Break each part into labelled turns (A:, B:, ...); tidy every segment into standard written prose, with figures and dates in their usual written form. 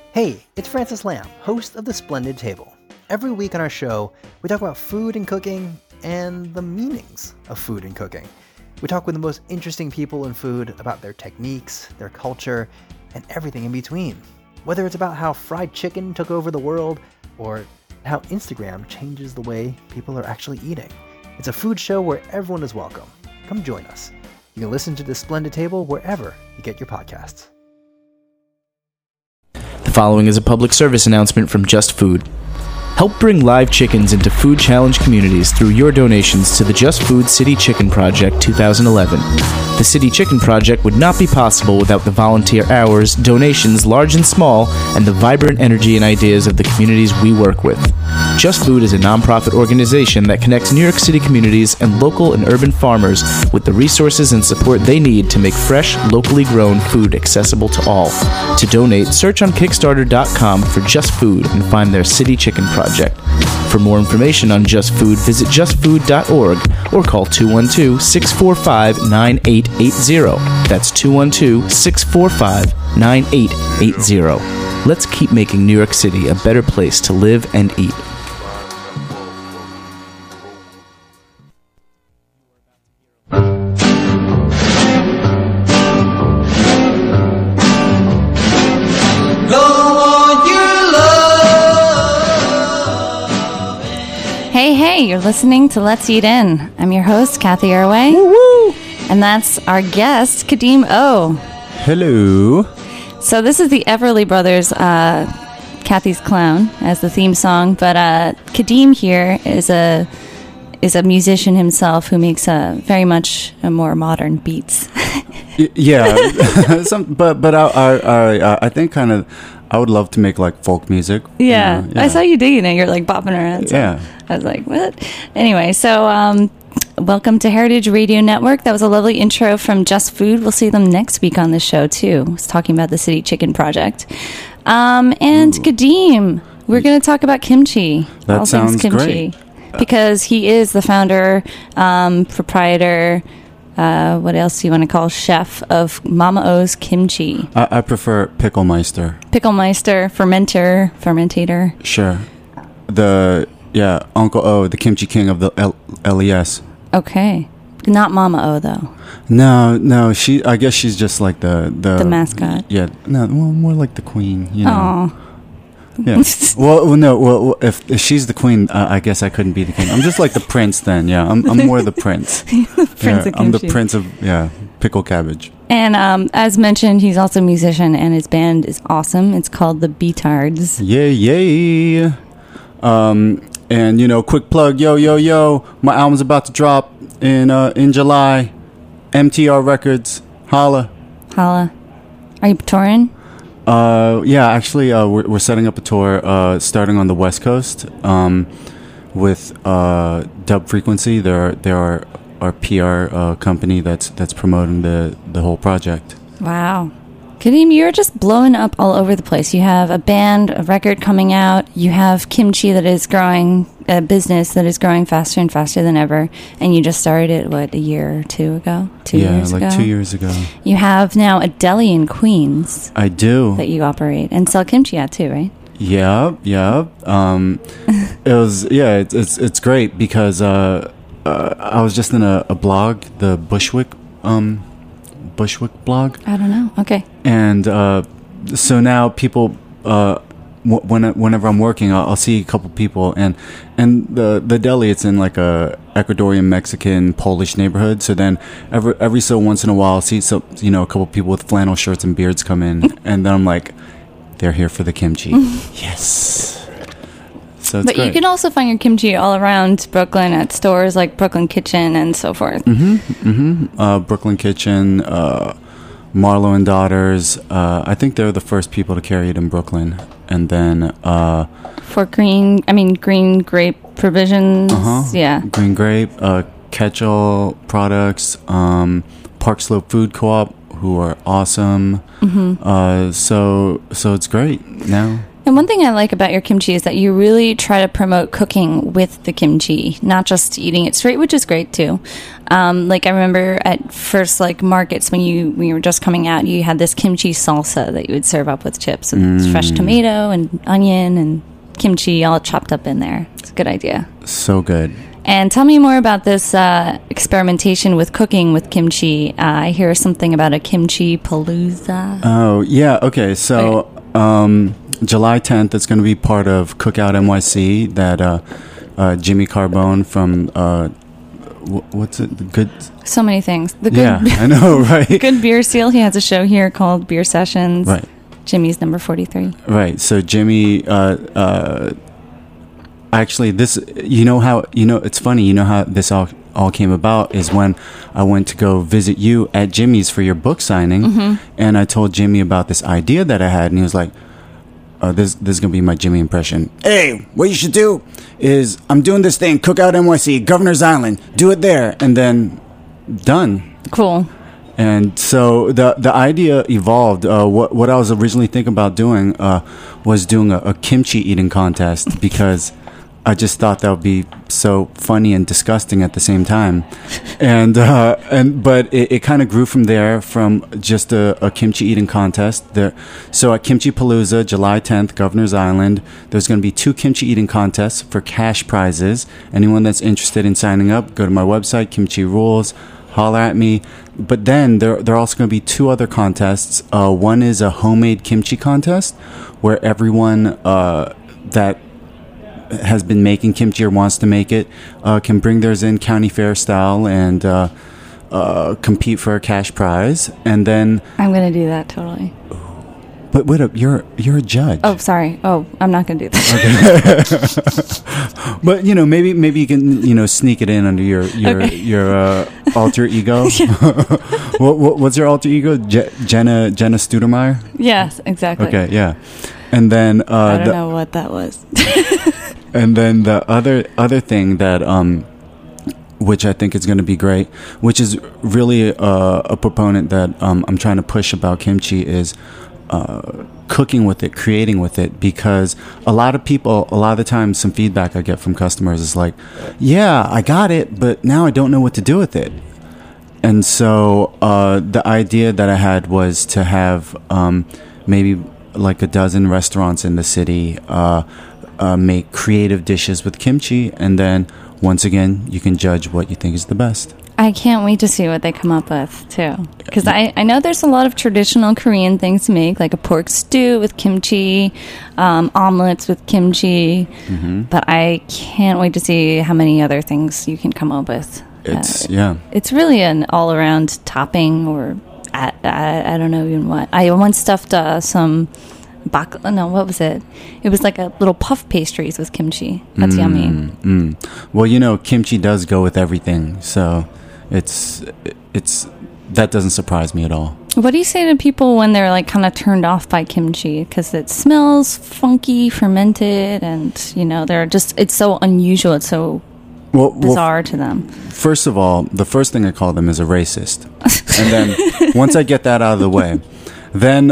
A: Hey, it's Francis Lamb, host of The Splendid Table. Every week on our show, we talk about food and cooking and the meanings of food and cooking. We talk with the most interesting people in food about their techniques, their culture, and everything in between. Whether it's about how fried chicken took over the world or how Instagram changes the way people are actually eating. It's a food show where everyone is welcome. Come join us. You can listen to The Splendid Table wherever you get your podcasts.
B: The following is a public service announcement from Just Food. Help bring live chickens into food challenge communities through your donations to the Just Food City Chicken Project 2011. The City Chicken Project would not be possible without the volunteer hours, donations large and small, and the vibrant energy and ideas of the communities we work with. Just Food is a nonprofit organization that connects New York City communities and local and urban farmers with the resources and support they need to make fresh, locally grown food accessible to all. To donate, search on Kickstarter.com for Just Food and find their City Chicken Project. For more information on Just Food, visit justfood.org or call 212-645-9880. That's 212-645-9880. Let's keep making New York City a better place to live and eat.
C: Hey, you're listening to Let's Eat In. I'm your host, Kathy Erway.
B: Woo-woo.
C: And that's our guest, Kadeem O.
B: Hello.
C: So this is the Everly Brothers, Kathy's Clown, as the theme song. But Kadeem here is a musician himself who makes very much a more modern beats.
D: Yeah, but I think kind of I would love to make like folk music.
C: Yeah, I saw you digging it. You're like bopping around. So
D: yeah,
C: I was like, what? Anyway, so welcome to Heritage Radio Network. That was a lovely intro from Just Food. We'll see them next week on the show too. I was talking about the City Chicken Project. And Kadeem, we're going to talk about kimchi.
D: That
C: all
D: sounds
C: things kimchi.
D: great.
C: Because he is the founder, proprietor, what else do you want to call, chef of Mama O's Kimchi.
D: I prefer Picklemeister.
C: Picklemeister, fermentator.
D: Sure. Uncle O, the kimchi king of the LES.
C: Okay. Not Mama O, though.
D: No, I guess she's just like the
C: mascot.
D: Yeah, no, well, more like the queen, you know.
C: Aw.
D: Yeah. Well, if she's the queen, I guess I couldn't be the king. I'm just like the prince then. Yeah, I'm more the prince.
C: Prince of
D: I'm the
C: kimchi.
D: prince of pickle cabbage.
C: And as mentioned, he's also a musician, and his band is awesome. It's called the Beatards.
D: Yay! And quick plug, yo, my album's about to drop in July. MTR Records, holla.
C: Are you touring?
D: Actually, we're setting up a tour starting on the West Coast with Dub Frequency. They're our PR company that's promoting the whole project.
C: Wow. Kadeem, you're just blowing up all over the place. You have a band, a record coming out. You have kimchi that is growing, a business that is growing faster and faster than ever. And you just started it, a year or two ago? 2 years ago?
D: 2 years ago.
C: You have now a deli in Queens.
D: I do.
C: That you operate and sell kimchi at too, right?
D: Yeah. It's great because I was just in a blog, the Bushwick blog.
C: I don't know. Okay.
D: And so now people, whenever I'm working, I'll see a couple people, and the deli, it's in like a Ecuadorian, Mexican, Polish neighborhood. So then every so once in a while, I'll see a couple people with flannel shirts and beards come in, and then I'm like, they're here for the kimchi. Yes. So
C: but great. You can also find your kimchi all around Brooklyn at stores like Brooklyn Kitchen and so forth.
D: Brooklyn Kitchen, Marlowe and Daughters. I think they're the first people to carry it in Brooklyn. And then
C: for green grape provisions. Yeah.
D: Green Grape, Catch-All Products, Park Slope Food Co-op, who are awesome. So it's great now.
C: And one thing I like about your kimchi is that you really try to promote cooking with the kimchi, not just eating it straight, which is great too. Like I remember at first, like markets when you were just coming out, you had this kimchi salsa that you would serve up with chips, with fresh tomato and onion and kimchi all chopped up in there. It's a good idea.
D: So good.
C: And tell me more about this experimentation with cooking with kimchi. I hear something about a kimchi palooza.
D: Oh, yeah. Okay. So July 10th, it's going to be part of Cookout NYC that Jimmy Carbone from, what's it? The Good.
C: So many things. The good,
D: Yeah, I know, right?
C: Good Beer Seal. He has a show here called Beer Sessions.
D: Right.
C: Jimmy's number 43.
D: Right. So Jimmy, actually, this, it's funny, how this all came about is when I went to go visit you at Jimmy's for your book signing, and I told Jimmy about this idea that I had, and he was like, this is going to be my Jimmy impression. Hey, what you should do is, I'm doing this thing, Cookout NYC, Governor's Island, do it there, and then done.
C: Cool.
D: And so the idea evolved. What I was originally thinking about doing was doing a kimchi eating contest because I just thought that would be so funny and disgusting at the same time. But it kind of grew from there, from just a kimchi eating contest. So at Kimchi Palooza, July 10th, Governor's Island, there's going to be 2 kimchi eating contests for cash prizes. Anyone that's interested in signing up, go to my website, Kimchi Rules, holler at me. But then there are also going to be 2 other contests. One is a homemade kimchi contest where everyone that has been making kimchi or wants to make it can bring theirs in county fair style and compete for a cash prize. And then
C: I'm going to do that totally.
D: But wait up, you're a judge.
C: Oh, sorry. Oh, I'm not going to do that.
D: Okay. But maybe you can sneak it in under your alter ego. What's your alter ego? Jenna Studemeyer?
C: Yes, exactly.
D: Okay, yeah. And then
C: I don't know what that was.
D: And then the other thing that which I think is going to be great, which is really a proponent that I'm trying to push about kimchi, is cooking with it, creating with it, because a lot of the time, some feedback I get from customers is like, yeah, I got it, but now I don't know what to do with it. And so the idea that I had was to have maybe like a dozen restaurants in the city make creative dishes with kimchi, and then once again you can judge what you think is the best.
C: I can't wait to see what they come up with too, because I know there's a lot of traditional Korean things to make, like a pork stew with kimchi, omelets with kimchi, but I can't wait to see how many other things you can come up with. It's really an all-around topping, or I don't know even what. I once stuffed some what was it? It was like a little puff pastries with kimchi. That's yummy.
D: Well, kimchi does go with everything, so it's that doesn't surprise me at all.
C: What do you say to people when they're like kind of turned off by kimchi because it smells funky, fermented, and they're just, it's so unusual, it's so bizarre to them?
D: First of all, the first thing I call them is a racist, and then once I get that out of the way, then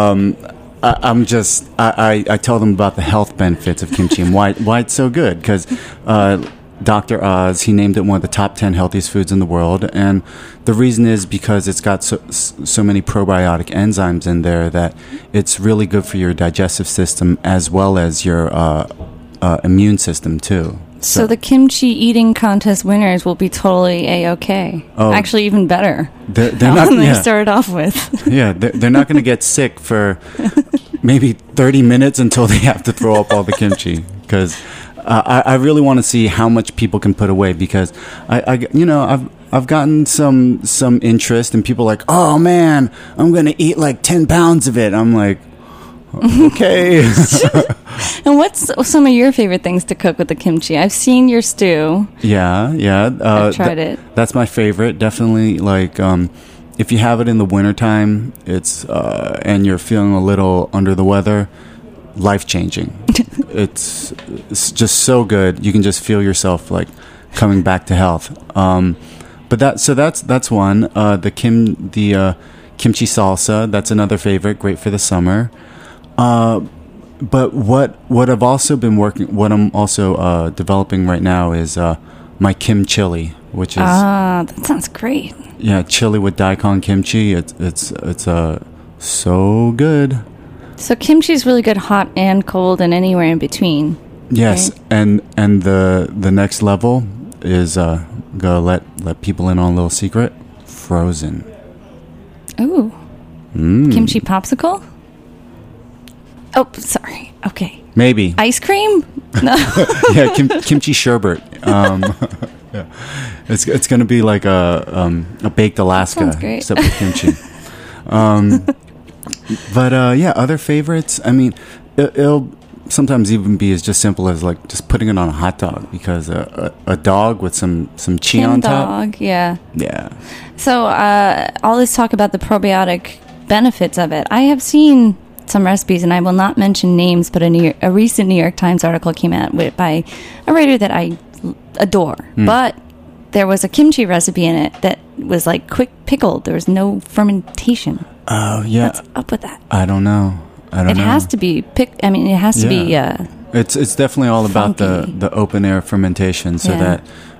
D: I tell them about the health benefits of kimchi and why it's so good, because Dr. Oz, he named it one of the top 10 healthiest foods in the world, and the reason is because it's got so many probiotic enzymes in there that it's really good for your digestive system as well as your immune system too.
C: So the kimchi eating contest winners will be totally A-okay. Oh, actually, even better.
D: They're not
C: than they started off with.
D: Yeah, they're not going to get sick for maybe 30 minutes until they have to throw up all the kimchi, because I really want to see how much people can put away, because I've gotten some interest, and people like, oh man, I'm going to eat like 10 pounds of it. I'm like, okay.
C: And what's some of your favorite things to cook with the kimchi? I've seen your stew.
D: Yeah.
C: I've tried it.
D: That's my favorite. Definitely, like, if you have it in the wintertime, it's and you're feeling a little under the weather, life-changing. It's just so good. You can just feel yourself like coming back to health. But that's one. The kimchi salsa, that's another favorite. Great for the summer. But what I've also been what I'm also developing right now is my kim chili, which is
C: that sounds great.
D: Yeah, chili with daikon kimchi. It's so good.
C: So kimchi is really good hot and cold and anywhere in between.
D: Yes,
C: right?
D: and the next level is go let people in on a little secret. Frozen.
C: Ooh. Kimchi popsicle? Oh, sorry. Okay.
D: Maybe.
C: Ice cream? No.
D: Yeah, kimchi sherbet. Yeah. It's going to be like a baked Alaska,
C: Sounds great.
D: except with kimchi. But yeah, other favorites. I mean, it'll sometimes even be as just simple as like just putting it on a hot dog, because a dog with some chi on top.
C: Dog, yeah.
D: Yeah.
C: So all this talk about the probiotic benefits of it. I have seen some recipes, and I will not mention names, but a recent New York Times article came out by a writer that I adore. But there was a kimchi recipe in it that was like quick pickled. There was no fermentation.
D: Oh, yeah.
C: What's up with that?
D: I don't know.
C: It has to be it has to be.
D: It's definitely all about the open air fermentation, so that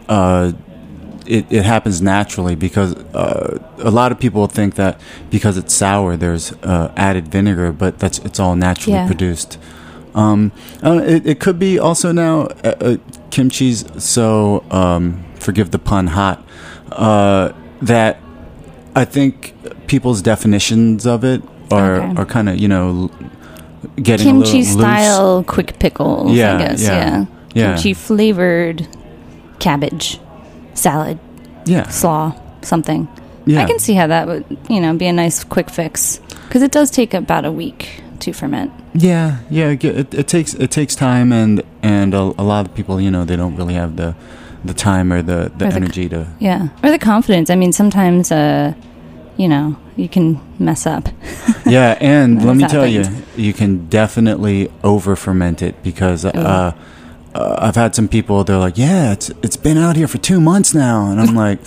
D: it happens naturally. Because a lot of people think that because it's sour, there's added vinegar, but it's all naturally produced. It could be also now kimchi's so forgive the pun hot that I think people's definitions of it are kind of getting
C: kimchi
D: a little
C: style
D: loose.
C: quick pickles. I guess kimchi flavored cabbage salad. Slaw something. I can see how that would be a nice quick fix, because it does take about a week to ferment. It takes time, and a lot of people they don't really have the time or the energy to or the confidence. I mean, sometimes you can mess up.
D: Yeah, and let me tell you, you can definitely over ferment it, because I've had some people, they're like, yeah, it's been out here for 2 months now, and I'm like,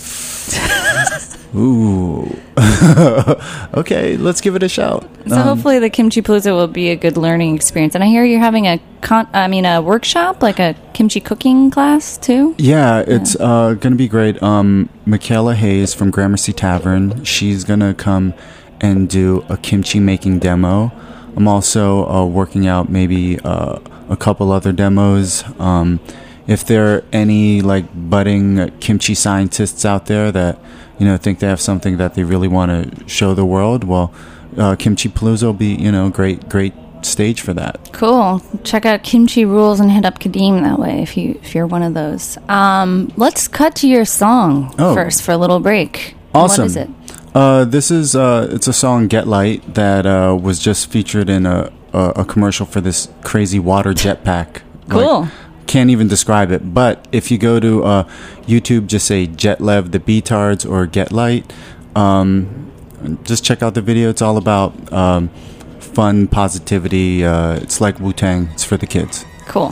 D: ooh, okay, let's give it a shout.
C: So hopefully the Kimchi Palooza will be a good learning experience. And I hear you're having a workshop, like a kimchi cooking class too?
D: Yeah, it's going to be great. Michaela Hayes from Gramercy Tavern, she's going to come and do a kimchi making demo. I'm also working out maybe a couple other demos. If there are any like budding kimchi scientists out there that think they have something that they really want to show the world, well, Kimchi Palooza will be great stage for that.
C: Cool. Check out Kimchi Rules and hit up Kadeem that way if you're one of those. Let's cut to your song first for a little break.
D: Awesome.
C: What is it?
D: This is it's a song, Get Light, that was just featured in a commercial for this crazy water jetpack.
C: Cool.
D: Can't even describe it, but if you go to YouTube, just say Jetlev the Beatards or Get Light, just check out the video. It's all about fun, positivity. It's like Wu-Tang. It's for the kids.
C: Cool.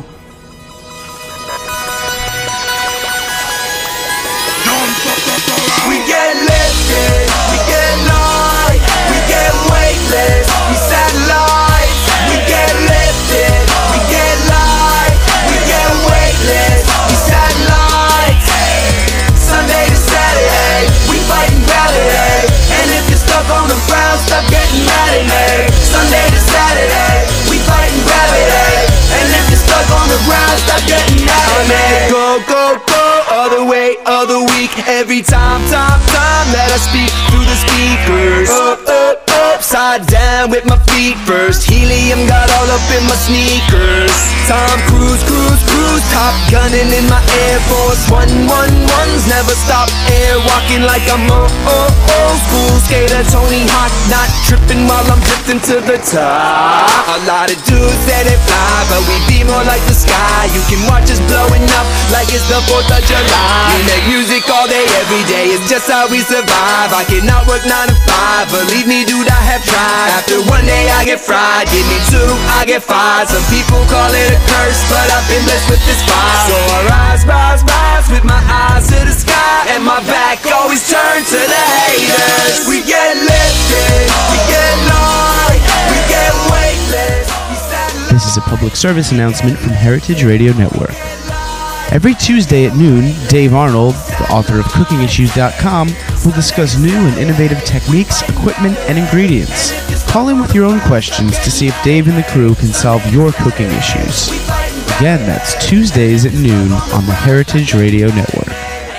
E: We get lifted, we get light, we get weightless, we satellites. We get lifted, we get light, we get weightless, we satellites. Sunday to Saturday, we fighting gravity. And if you're stuck on the ground, stop getting mad at me. Sunday to Saturday, we fighting gravity. And if you're stuck on the ground, stop getting mad at me. Go, go, go, other way, other week. Every time, let us speak through the speakers. Upside down with my feet first. Helium got all up in my sneakers. Tom Cruise, top gunning in my Air Force 111s. Never stop air walking like I'm old school skater Tony Hawk, not tripping while I'm drifting to the top. A lot of dudes say they fly, but we be more like the sky. You can watch us blowing up like it's the 4th of July. We make music all day, every day. It's just how we survive. I cannot work 9 to 5. Believe me, dude, I have tried. After one day I get fried, give me 2, I get fired. Some people call it a curse, but I've been blessed with this fire. So I rise with my eyes to the sky, and my back always turned to the haters. We get lifted, we get light, we get weightless.
B: This is a public service announcement from Heritage Radio Network. Every Tuesday at noon, Dave Arnold, the author of CookingIssues.com, will discuss new and innovative techniques, equipment, and ingredients. Call in with your own questions to see if Dave and the crew can solve your cooking issues. Again, that's Tuesdays at noon on the Heritage Radio Network.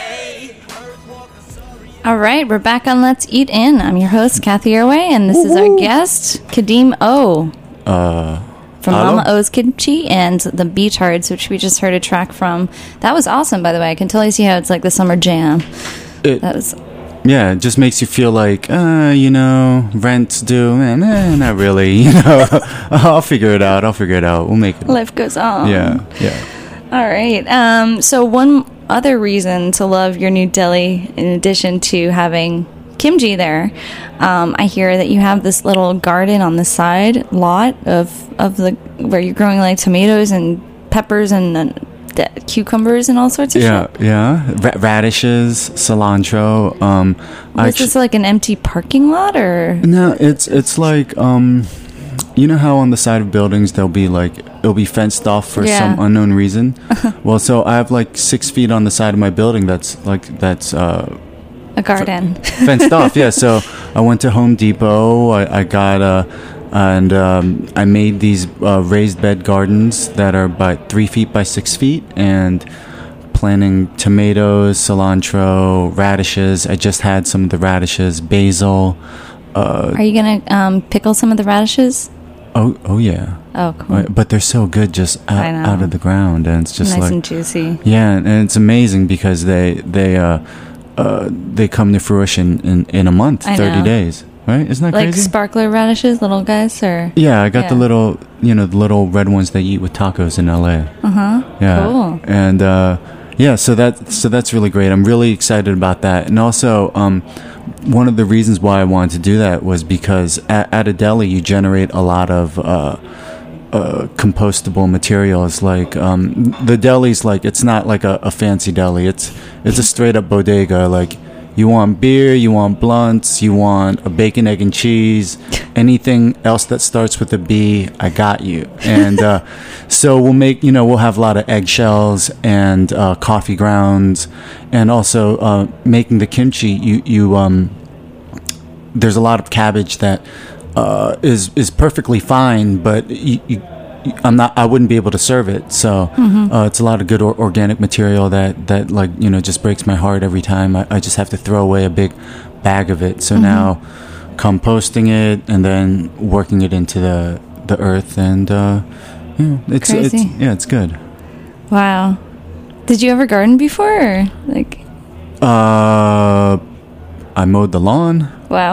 C: All right, we're back on Let's Eat In. I'm your host, Kathy Airway, and this is our guest, Kadeem O. From
D: hello?
C: Mama O's Kimchi and the Beach Hearts, which we just heard a track from. That was awesome, by the way. I can totally see how it's like the summer jam. That was...
D: Yeah, it just makes you feel like, rent's due, and not really, I'll figure it out. We'll make it.
C: Life goes on.
D: Yeah.
C: All right. So one other reason to love your new deli, in addition to having kimchi there, I hear that you have this little garden on the side lot of the where you're growing like tomatoes and peppers and cucumbers and all sorts of shit.
D: Yeah. Radishes, cilantro.
C: Is this like an empty parking lot or?
D: No, it's like you know how on the side of buildings it'll be fenced off for some unknown reason. Well, so I have like 6 feet on the side of my building that's
C: a garden
D: fenced off. Yeah, so I went to Home Depot. I got I made these raised bed gardens that are about 3 feet by 6 feet, and planting tomatoes, cilantro, radishes. I just had some of the radishes, basil.
C: Are you gonna pickle some of the radishes?
D: Oh yeah.
C: Oh, cool.
D: But they're so good just out of the ground, and it's just
C: nice and juicy.
D: Yeah, and it's amazing because they come to fruition in a month, 30 days. Right? Isn't that
C: like
D: crazy?
C: Like sparkler radishes, little guys, or?
D: Yeah, I got the little, the little red ones they eat with tacos in LA. Yeah.
C: Cool.
D: And so that's really great. I'm really excited about that. And also, one of the reasons why I wanted to do that was because at a deli you generate a lot of compostable materials. Like the deli's like, it's not like a fancy deli. It's a straight up bodega. Like, you want beer, you want blunts, you want a bacon, egg, and cheese, anything else that starts with a B, I got you. And so we'll have a lot of eggshells and coffee grounds, and also making the kimchi. You there's a lot of cabbage that is perfectly fine, but I wouldn't be able to serve it. So it's a lot of good organic material that just breaks my heart every time. I just have to throw away a big bag of it. So now composting it and then working it into the earth, and it's good.
C: Wow. Did you ever garden before, or like?
D: I mowed the lawn.
C: Wow.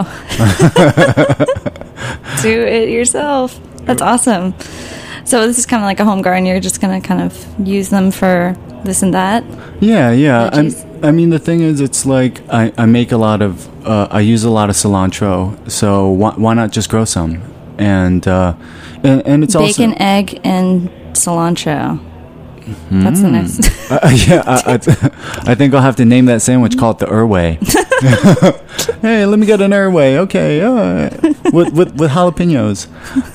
C: Do it yourself. That's awesome. So this is kind of like a home garden. You're just going to kind of use them for this and that?
D: Yeah. I mean, the thing is, it's like I make a lot of, I use a lot of cilantro. So why not just grow some? And it's
C: bacon,
D: also...
C: Bacon, egg, and cilantro. That's the next...
D: I think I'll have to name that sandwich, call it the Irway. Hey, let me get an Irway. Okay. With jalapenos.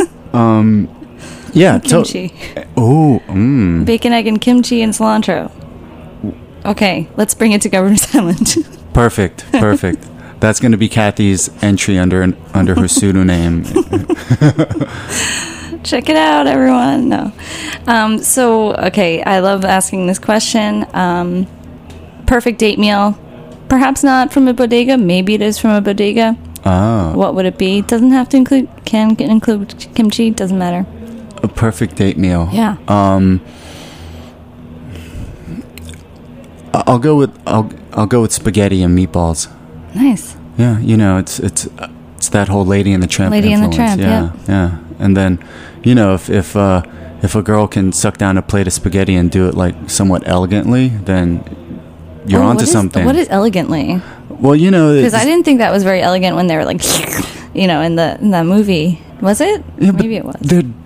D: Yeah,
C: kimchi.
D: Bacon,
C: egg, and kimchi and cilantro. Okay, let's bring it to Governor's Island.
D: Perfect. That's going to be Kathy's entry under her pseudonym.
C: Check it out, everyone. No. Okay, I love asking this question. Perfect date meal. Perhaps not from a bodega. Maybe it is from a bodega.
D: Oh.
C: What would it be? Doesn't have to include. Can include kimchi. Doesn't matter.
D: A perfect date meal.
C: Yeah.
D: I'll go with spaghetti and meatballs.
C: Nice.
D: Yeah, it's that whole Lady and the Tramp
C: Lady
D: influence.
C: and the Tramp,
D: yeah. And then, if a girl can suck down a plate of spaghetti and do it like somewhat elegantly, then you're onto something.
C: What is elegantly?
D: Well,
C: because I didn't think that was very elegant when they were like, in that movie. Was it?
D: Yeah,
C: maybe it was.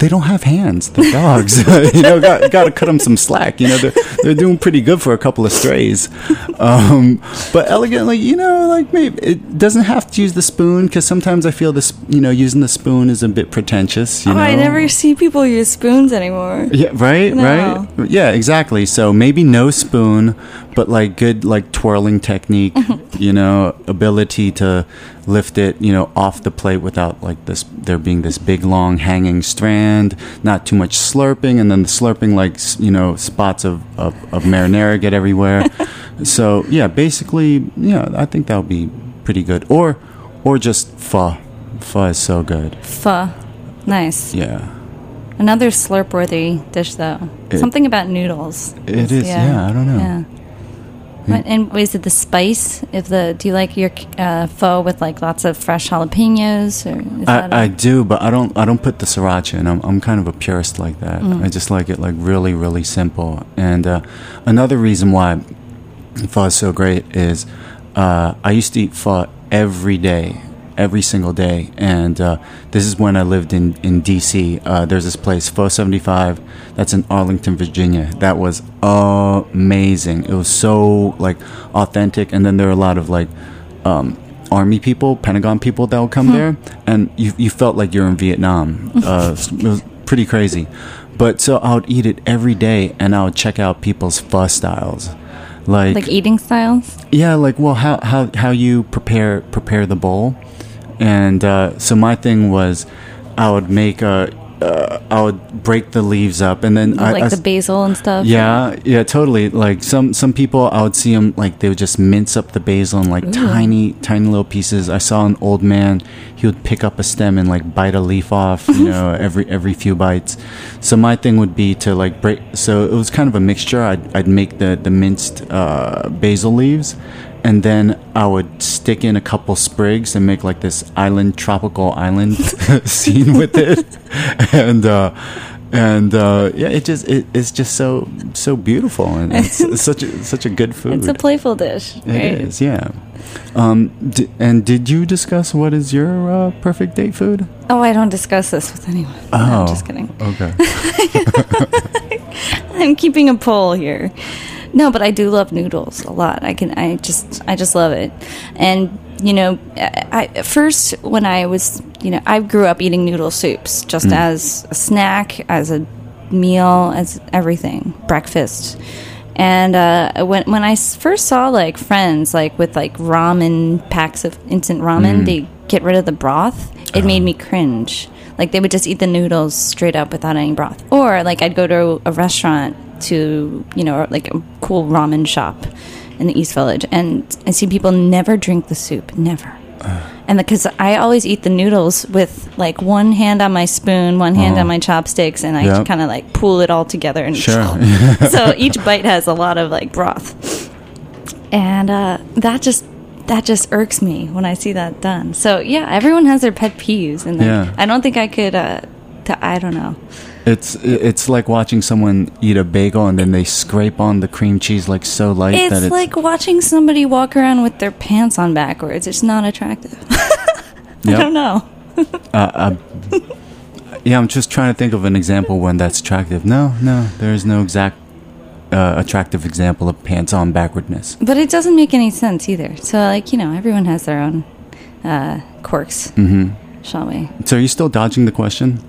D: they don't have hands. They're dogs. Got to cut them some slack. They're doing pretty good for a couple of strays. But elegantly, like maybe it doesn't have to use the spoon, because sometimes I feel this, using the spoon is a bit pretentious.
C: I never see people use spoons anymore.
D: Yeah, right,
C: No.
D: right. Yeah, exactly. So maybe no spoon, but like good like twirling technique, ability to lift it, off the plate without like there being this big long hanging strand, not too much slurping, and then the slurping like spots of marinara get everywhere. So yeah, basically, I think that would be pretty good. Or just pho. Pho is so good.
C: Pho. Nice.
D: Yeah.
C: Another slurp-worthy dish, though. Something about noodles.
D: It is, yeah, I don't know.
C: Yeah. And is it the spice? Do you like your pho with like lots of fresh jalapenos? Or
D: I do, but I don't put the sriracha in. I'm kind of a purist like that. I just like it like really, really simple. And another reason why pho is so great is I used to eat pho every single day, and this is when I lived in D.C. There's this place, Pho 75, that's in Arlington, Virginia. That was amazing. It was so like authentic, and then there were a lot of like army people, Pentagon people that would come there, and you felt like you're in Vietnam. It was pretty crazy. But so I would eat it every day, and I would check out people's pho styles. Like
C: eating styles?
D: Yeah, like, well, how you prepare the bowl. And so my thing was, I would break the leaves up, and then
C: the basil and stuff.
D: Yeah, totally. Like some people, I would see them like they would just mince up the basil in like tiny little pieces. I saw an old man; he would pick up a stem and like bite a leaf off, every few bites. So my thing would be to like break. So it was kind of a mixture. I'd make the minced basil leaves, and then I would stick in a couple sprigs and make like this tropical island scene with it, and yeah, it's just so beautiful, and it's such a good food.
C: It's a playful dish. Right?
D: It is, yeah. And did you discuss what is your perfect date food?
C: Oh, I don't discuss this with anyone.
D: Oh,
C: no, I'm just kidding.
D: Okay.
C: I'm keeping a poll here. No, but I do love noodles a lot. I just love it. And, I first when I was, I grew up eating noodle soups just as a snack, as a meal, as everything, breakfast. And when I first saw like friends like with like ramen packs of instant ramen, they get rid of the broth. It made me cringe. Like they would just eat the noodles straight up without any broth. Or like I'd go to a restaurant to, like a cool ramen shop in the East Village, and I see people never drink the soup, never. And because I always eat the noodles with like one hand on my spoon, one hand on my chopsticks, and I kind of like pull it all together. And so each bite has a lot of like broth, and that just irks me when I see that done. So yeah, everyone has their pet peeves, and I don't think I could. I don't know.
D: It's like watching someone eat a bagel and then they scrape on the cream cheese like so light that it's
C: like watching somebody walk around with their pants on backwards. It's not attractive. I don't know.
D: Yeah, I'm just trying to think of an example when that's attractive. No, there is no exact attractive example of pants on backwardness.
C: But it doesn't make any sense either. So like, everyone has their own quirks, shall we?
D: So are you still dodging the question?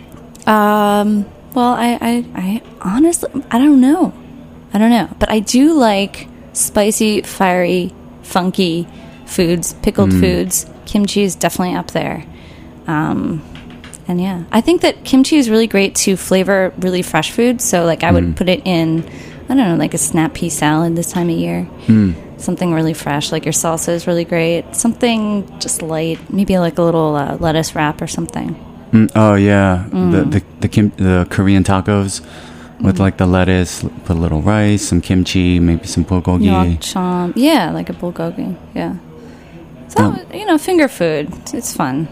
C: Well, I honestly, I don't know. But I do like spicy, fiery, funky foods, pickled foods. Kimchi is definitely up there. And yeah, I think that kimchi is really great to flavor really fresh food. So like I would put it in, I don't know, like a snap pea salad this time of year. Something really fresh, like your salsa is really great. Something just light, maybe like a little lettuce wrap or something.
D: Oh yeah, the Korean tacos with like the lettuce, put a little rice, some kimchi, maybe some bulgogi.
C: Chom, yeah, like a bulgogi, yeah. So finger food, it's fun.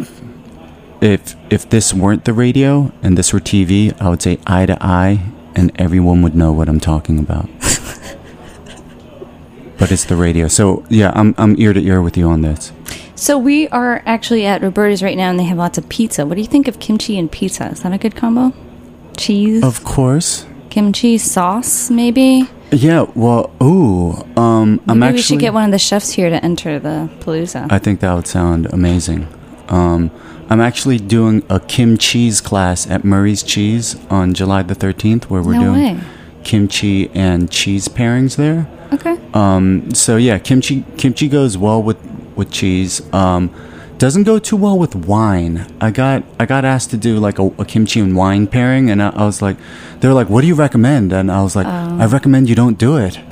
D: If this weren't the radio and this were TV, I would say eye to eye, and everyone would know what I'm talking about. But it's the radio, so yeah, I'm ear to ear with you on this.
C: So we are actually at Roberta's right now, and they have lots of pizza. What do you think of kimchi and pizza? Is that a good combo? Cheese?
D: Of course.
C: Kimchi sauce, maybe?
D: Yeah, well,
C: Maybe we should get one of the chefs here to enter the Palooza.
D: I think that would sound amazing. I'm actually doing a Kim Cheese class at Murray's Cheese on July the 13th, where we're doing kimchi and cheese pairings there.
C: Okay.
D: So yeah, kimchi goes well with cheese. Doesn't go too well with wine. I got asked to do like a kimchi and wine pairing, and I was like, they were like, "What do you recommend?" And I was like, "I recommend you don't do it."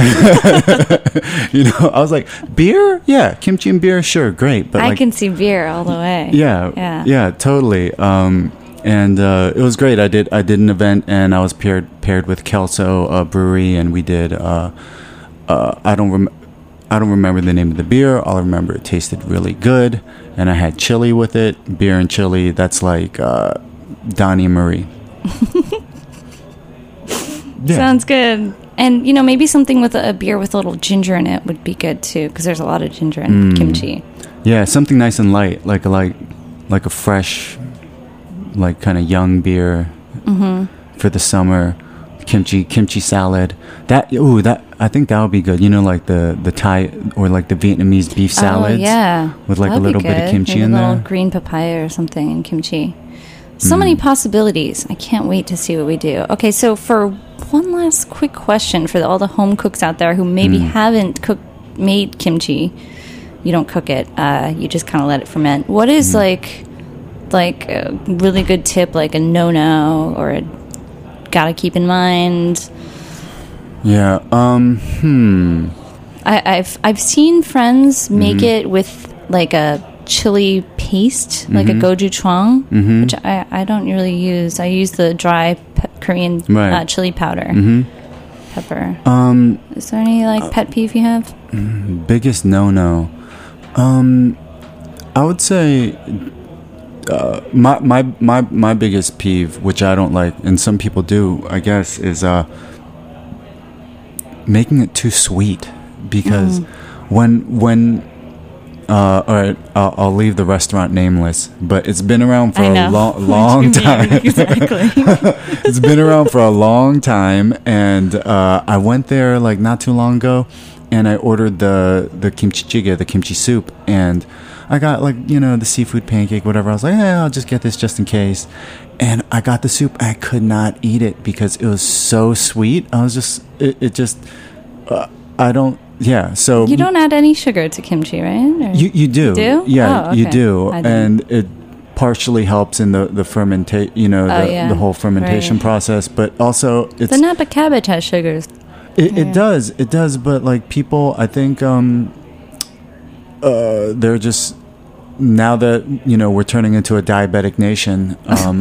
D: I was like, "Beer? Yeah, kimchi and beer, sure, great." But
C: I
D: like,
C: can see beer all the way.
D: Yeah, totally. And it was great. I did an event, and I was paired with Kelso Brewery, and we did. I don't remember the name of the beer. All I remember, it tasted really good, and I had chili with it. Beer and chili, that's like Donnie and Marie. Yeah.
C: Sounds good. And, maybe something with a beer with a little ginger in it would be good, too, because there's a lot of ginger in kimchi.
D: Yeah, something nice and light, like a fresh, like kind of young beer for the summer. Kimchi salad. That I think that would be good. Like the Thai or like the Vietnamese beef salads.
C: Oh, yeah.
D: With like
C: That'd
D: a little
C: be
D: bit of kimchi
C: Maybe
D: in
C: a little
D: there.
C: green papaya or something in kimchi. So many possibilities. I can't wait to see what we do. Okay, so for one last quick question for all the home cooks out there who maybe haven't made kimchi. You don't cook it. You just kind of let it ferment. What is like a really good tip, like a no-no or a gotta keep in mind?
D: Yeah.
C: I've seen friends make it with like a chili paste, like a gochujang, which I don't really use. I use the dry Korean chili powder, pepper. Is there any like pet peeve you have?
D: Biggest no. I would say my biggest peeve, which I don't like, and some people do, I guess, is making it too sweet. Because when all right, I'll leave the restaurant nameless, but it's been around for a long time.
C: Exactly.
D: It's been around for a long time, and I went there like not too long ago, and I ordered the kimchi jjigae, the kimchi soup, and I got like the seafood pancake, whatever. I was like, I'll just get this just in case. And I got the soup. I could not eat it because it was so sweet. I was just I don't. Yeah, so
C: you don't add any sugar to kimchi, right? Or
D: you do.
C: You do?
D: Yeah,
C: Oh, okay.
D: you do,
C: I
D: and it partially helps in the fermentation. The whole fermentation process, but also it's
C: the napa cabbage has sugars.
D: It does, but like people, I think they're just, now that we're turning into a diabetic nation.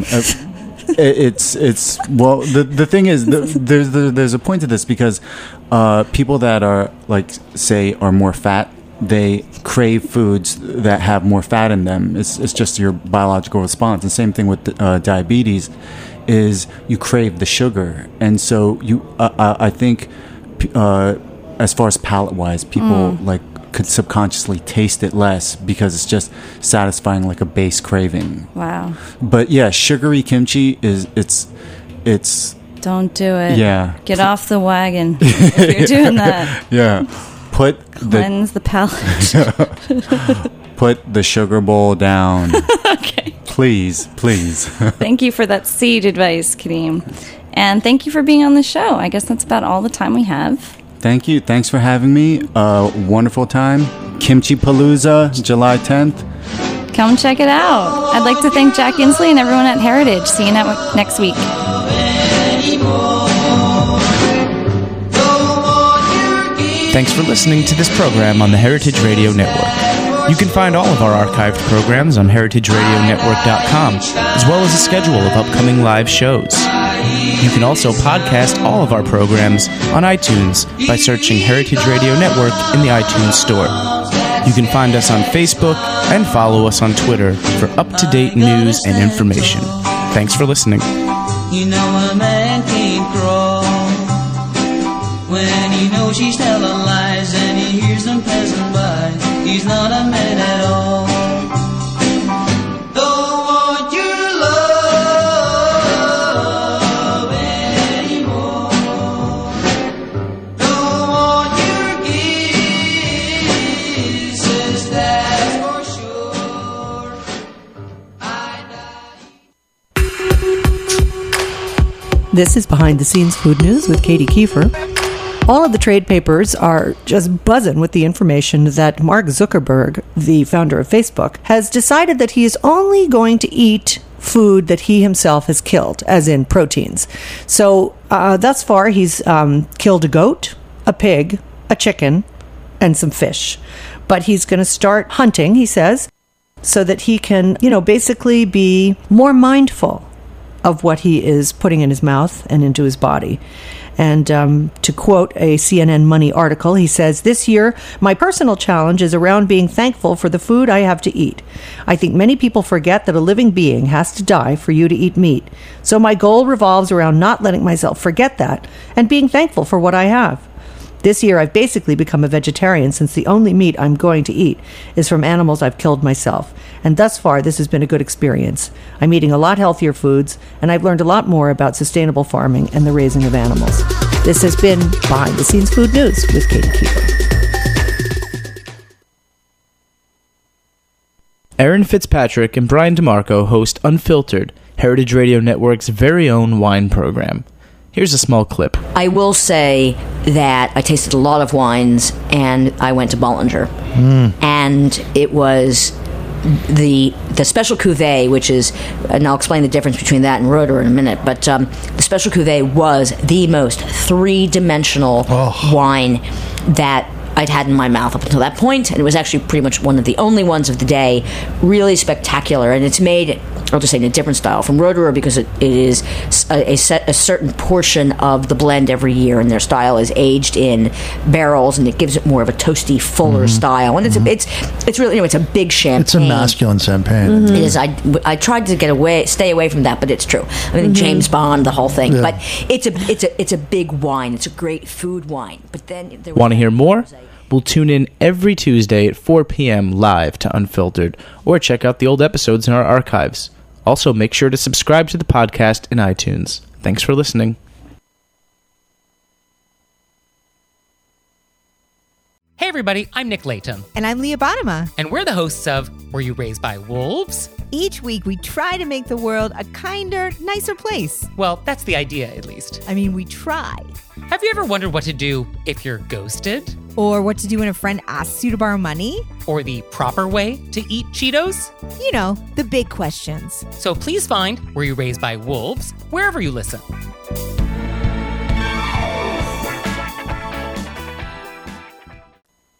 D: It's well, the thing is, there's a point to this, because people that are like, say, are more fat, they crave foods that have more fat in them. It's just your biological response. And same thing with diabetes, is you crave the sugar, and so I think as far as palate wise, people like could subconsciously taste it less because it's just satisfying like a base craving.
C: Wow.
D: But yeah, sugary kimchi it's
C: Don't do it.
D: Yeah.
C: Get off the wagon if you're doing that.
D: Yeah.
C: Cleanse the palate.
D: Put the sugar bowl down.
C: Okay.
D: Please.
C: Thank you for that seed advice, Kareem. And thank you for being on the show. I guess that's about all the time we have.
D: Thank you. Thanks for having me. Wonderful time. Kimchi Palooza, July 10th.
C: Come check it out. I'd like to thank Jack Inslee and everyone at Heritage. See you next week.
B: Thanks for listening to this program on the Heritage Radio Network. You can find all of our archived programs on heritageradionetwork.com, as well as a schedule of upcoming live shows. You can also podcast all of our programs on iTunes by searching Heritage Radio Network in the iTunes Store. You can find us on Facebook and follow us on Twitter for up-to-date news and information. Thanks for listening.
F: You know a man can't crawl when he knows she's telling lies and he hears them passing by. He's not a man at all. Don't want your love anymore. Don't want your kisses, that's for sure.
G: This is Behind the Scenes Food News with Katie Kiefer. All of the trade papers are just buzzing with the information that Mark Zuckerberg, the founder of Facebook, has decided that he is only going to eat food that he himself has killed, as in proteins. So thus far, he's killed a goat, a pig, a chicken, and some fish. But he's going to start hunting, he says, so that he can, basically be more mindful of what he is putting in his mouth and into his body. And to quote a CNN Money article, he says, "This year, my personal challenge is around being thankful for the food I have to eat. I think many people forget that a living being has to die for you to eat meat. So my goal revolves around not letting myself forget that and being thankful for what I have. This year, I've basically become a vegetarian since the only meat I'm going to eat is from animals I've killed myself. And thus far, this has been a good experience. I'm eating a lot healthier foods, and I've learned a lot more about sustainable farming and the raising of animals." This has been Behind the Scenes Food News with Katie Kiefer.
B: Aaron Fitzpatrick and Brian DeMarco host Unfiltered, Heritage Radio Network's very own wine program. Here's a small clip.
H: I will say that I tasted a lot of wines, and I went to Bollinger. And it was the special cuvée, which is, and I'll explain the difference between that and Roederer in a minute, but the special cuvée was the most three-dimensional wine that I'd had in my mouth up until that point, and it was actually pretty much one of the only ones of the day. Really spectacular, and it's made, I'll just say, in a different style from Roederer because it is a certain portion of the blend every year, and their style is aged in barrels, and it gives it more of a toasty, fuller style. And it's really, it's a big champagne.
I: It's a masculine champagne.
H: It is. I tried to stay away from that, but it's true. I mean, James Bond, the whole thing.
I: Yeah.
H: But it's a big wine. It's a great food wine. But then
B: Want to hear more? We'll tune in every Tuesday at 4 p.m. live to Unfiltered, or check out the old episodes in our archives. Also, make sure to subscribe to the podcast in iTunes. Thanks for listening.
J: Hey everybody, I'm Nick Latham.
K: And I'm Leah Bottima.
J: And we're the hosts of Were You Raised by Wolves?
K: Each week we try to make the world a kinder, nicer place.
J: Well, that's the idea, at least.
K: I mean, we try.
J: Have you ever wondered what to do if you're ghosted?
K: Or what to do when a friend asks you to borrow money?
J: Or the proper way to eat Cheetos?
K: You know, the big questions.
J: So please find Were You Raised by Wolves wherever you listen.